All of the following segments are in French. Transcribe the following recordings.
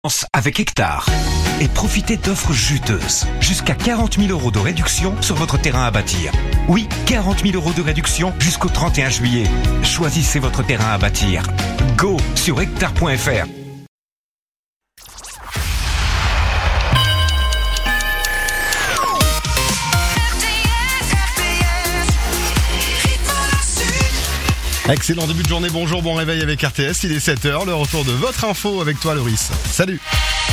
Avec Hectare et profitez d'offres juteuses. Jusqu'à 40 000 € de réduction sur votre terrain à bâtir. Oui, 40 000 € de réduction jusqu'au 31 juillet. Choisissez votre terrain à bâtir. Go sur hectare.fr. Excellent début de journée, bonjour, bon réveil avec RTS, il est 7h, le retour de votre info avec toi Loris. Salut.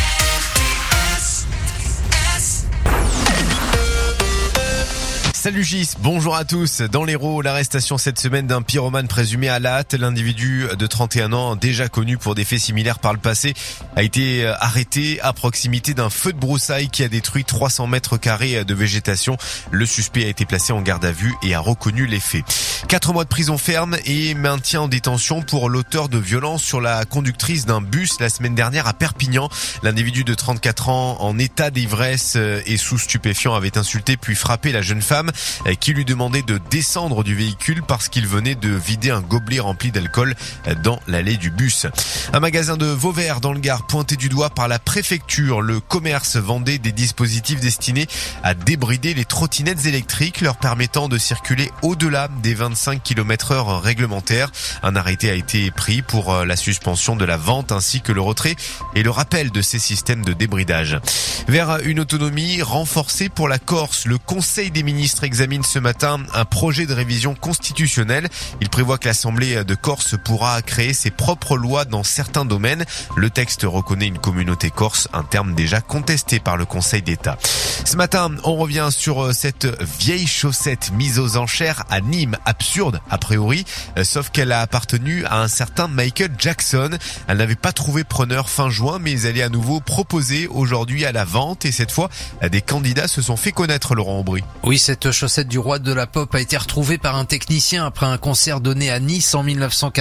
Salut Gis, bonjour à tous. Dans l'Hérault, l'arrestation cette semaine d'un pyromane présumé à la hâte. L'individu de 31 ans, déjà connu pour des faits similaires par le passé, a été arrêté à proximité d'un feu de broussailles qui a détruit 300 mètres carrés de végétation. Le suspect a été placé en garde à vue et a reconnu les faits. 4 mois de prison ferme et maintien en détention pour l'auteur de violences sur la conductrice d'un bus la semaine dernière à Perpignan. L'individu de 34 ans en état d'ivresse et sous stupéfiant avait insulté puis frappé la jeune femme qui lui demandait de descendre du véhicule parce qu'il venait de vider un gobelet rempli d'alcool dans l'allée du bus. Un magasin de Vauvert dans le Gard pointé du doigt par la préfecture. Le commerce vendait des dispositifs destinés à débrider les trottinettes électriques, leur permettant de circuler au-delà des 25 km/h réglementaires. Un arrêté a été pris pour la suspension de la vente ainsi que le retrait et le rappel de ces systèmes de débridage. Vers une autonomie renforcée pour la Corse, le Conseil des ministres examine ce matin un projet de révision constitutionnelle. Il prévoit que l'Assemblée de Corse pourra créer ses propres lois dans certains domaines. Le texte reconnaît une communauté corse, un terme déjà contesté par le Conseil d'État. Ce matin, on revient sur cette vieille chaussette mise aux enchères à Nîmes. Absurde, a priori, sauf qu'elle a appartenu à un certain Michael Jackson. Elle n'avait pas trouvé preneur fin juin, mais elle est à nouveau proposée aujourd'hui à la vente et cette fois, des candidats se sont fait connaître, Laurent Aubry. Oui, cette chaussette du roi de la pop a été retrouvée par un technicien après un concert donné à Nice en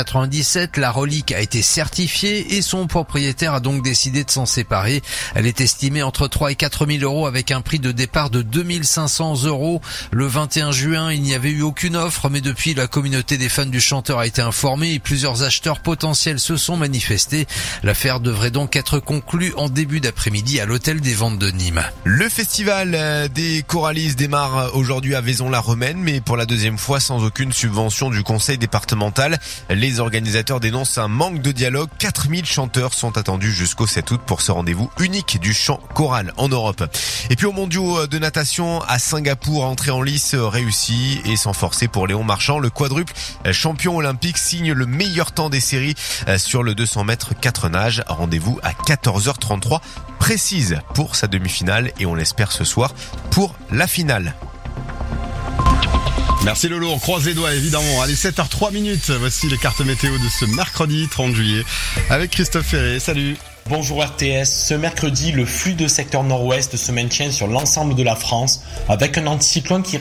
1997. La relique a été certifiée et son propriétaire a donc décidé de s'en séparer. Elle est estimée entre 3 et 4 000 € avec un prix de départ de 2 500 €. Le 21 juin, il n'y avait eu aucune offre, mais depuis, la communauté des fans du chanteur a été informée et plusieurs acheteurs potentiels se sont manifestés. L'affaire devrait donc être conclue en début d'après-midi à l'hôtel des ventes de Nîmes. Le festival des Corallis démarre aujourd'hui à Vaison-la-Romaine, mais pour la deuxième fois sans aucune subvention du conseil départemental. Les organisateurs dénoncent un manque de dialogue. 4000 chanteurs sont attendus jusqu'au 7 août pour ce rendez-vous unique du chant choral en Europe. Et puis aux mondiaux de natation à Singapour, entrée en lice réussie et sans forcer pour Léon Marchand. Le quadruple champion olympique signe le meilleur temps des séries sur le 200 mètres 4 nages. Rendez-vous à 14h33 précise pour sa demi-finale et on l'espère ce soir pour la finale. Merci Lolo, on croise les doigts évidemment. Allez, 7h03, voici les cartes météo de ce mercredi 30 juillet avec Christophe Ferré. Salut. Bonjour RTS, ce mercredi, le flux de secteur nord-ouest se maintient sur l'ensemble de la France avec un anticyclone qui